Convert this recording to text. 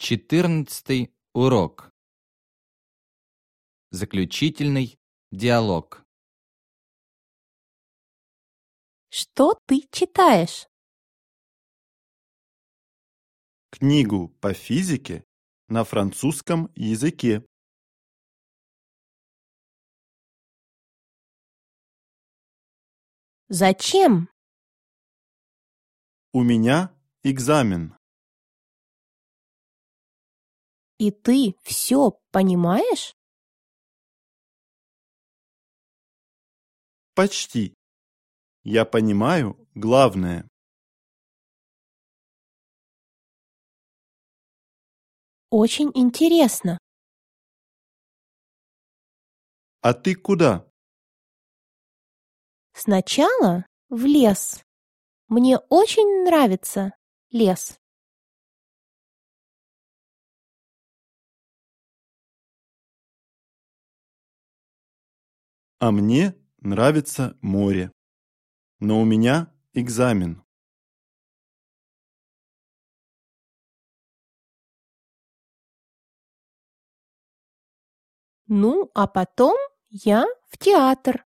14 урок. Заключительный диалог. Что ты читаешь? Книгу по физике на французском языке. Зачем? У меня экзамен. И ты все понимаешь? Почти. Я понимаю главное. Очень интересно. А ты куда? Сначала в лес. Мне очень нравится лес. А мне нравится море. Но у меня экзамен. Ну, а потом я в театр.